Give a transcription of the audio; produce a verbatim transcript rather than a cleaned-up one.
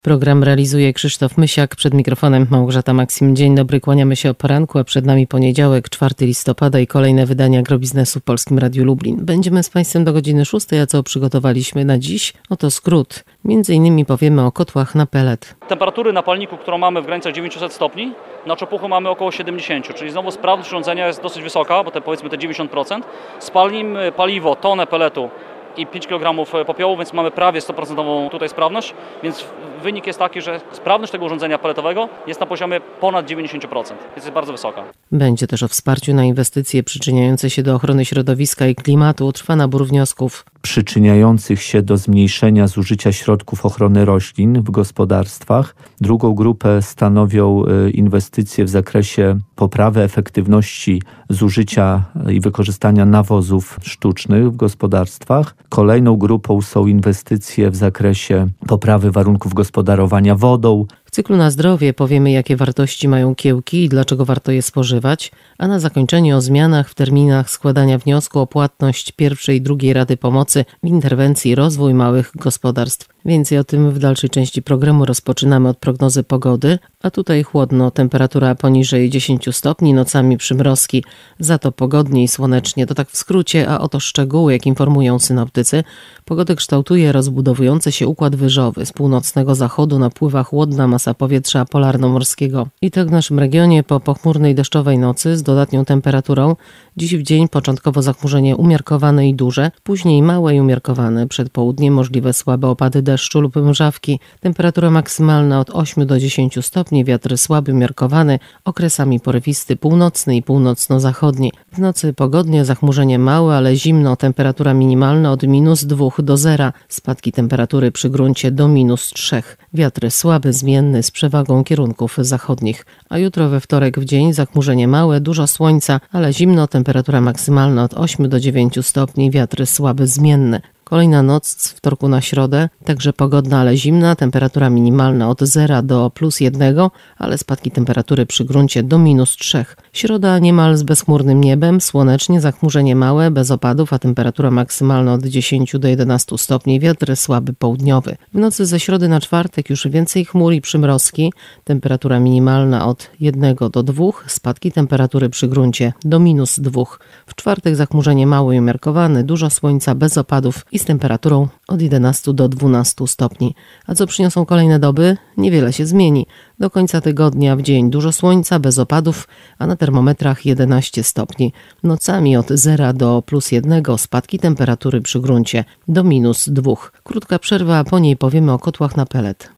Program realizuje Krzysztof Mysiak, przed mikrofonem Małgorzata Maksim. Dzień dobry, kłaniamy się o poranku, a przed nami poniedziałek, czwartego listopada i kolejne wydanie Agrobiznesu w Polskim Radiu Lublin. Będziemy z Państwem do godziny szóstej, a co przygotowaliśmy na dziś? Oto skrót. Między innymi powiemy o kotłach na pelet. Temperatury na palniku, którą mamy w granicach dziewięćset stopni, na czopuchu mamy około siedemdziesiąt, czyli znowu sprawność urządzenia jest dosyć wysoka, bo te powiedzmy te dziewięćdziesiąt procent. Spalimy paliwo, tonę peletu i pięć kilogramów popiołu, więc mamy prawie sto procent tutaj sprawność, więc wynik jest taki, że sprawność tego urządzenia peletowego jest na poziomie ponad dziewięćdziesiąt procent, więc jest bardzo wysoka. Będzie też o wsparciu na inwestycje przyczyniające się do ochrony środowiska i klimatu. Trwa nabór wniosków przyczyniających się do zmniejszenia zużycia środków ochrony roślin w gospodarstwach. Drugą grupę stanowią inwestycje w zakresie poprawy efektywności zużycia i wykorzystania nawozów sztucznych w gospodarstwach. Kolejną grupą są inwestycje w zakresie poprawy warunków gospodarowania wodą. W cyklu Na zdrowie powiemy, jakie wartości mają kiełki i dlaczego warto je spożywać, a na zakończenie o zmianach w terminach składania wniosku o płatność pierwszej i drugiej raty pomocy w interwencji Rozwój Małych Gospodarstw. Więcej o tym w dalszej części programu. Rozpoczynamy od prognozy pogody, a tutaj chłodno, temperatura poniżej dziesięć stopni, nocami przymrozki, za to pogodnie i słonecznie. To tak w skrócie, a oto szczegóły, jak informują synoptycy. Pogodę kształtuje rozbudowujący się układ wyżowy. Z północnego zachodu napływa chłodna masa powietrza polarno-morskiego. I tak w naszym regionie po pochmurnej deszczowej nocy z dodatnią temperaturą. Dziś w dzień początkowo zachmurzenie umiarkowane i duże, później małe i umiarkowane. Przed południem możliwe słabe opady deszczu lub mrzawki. Temperatura maksymalna od ośmiu do dziesięciu stopni, wiatr słaby, umiarkowany, okresami porywisty, północny i północno-zachodni. W nocy pogodnie, zachmurzenie małe, ale zimno, temperatura minimalna od minus dwóch do zera, spadki temperatury przy gruncie do minus trzech. Wiatr słaby, zmienny z przewagą kierunków zachodnich. A jutro we wtorek w dzień zachmurzenie małe, dużo słońca, ale zimno, temperatura maksymalna od ośmiu do dziewięciu stopni, wiatr słaby, zmienny. Kolejna noc z wtorku na środę, także pogodna, ale zimna, temperatura minimalna od zera do plus jednego, ale spadki temperatury przy gruncie do minus trzech. Środa niemal z bezchmurnym niebem, słonecznie, zachmurzenie małe, bez opadów, a temperatura maksymalna od dziesięciu do jedenastu stopni, wiatr słaby południowy. W nocy ze środy na czwartek już więcej chmur i przymrozki, temperatura minimalna od jednego do dwóch, spadki temperatury przy gruncie do minus dwóch. W czwartek zachmurzenie małe i umiarkowane, dużo słońca, bez opadów i z temperaturą od jedenastu do dwunastu stopni. A co przyniosą kolejne doby? Niewiele się zmieni. Do końca tygodnia w dzień dużo słońca, bez opadów, a na termometrach jedenaście stopni. Nocami od zera do plus jednego, spadki temperatury przy gruncie do minus dwóch. Krótka przerwa, a po niej powiemy o kotłach na pelet.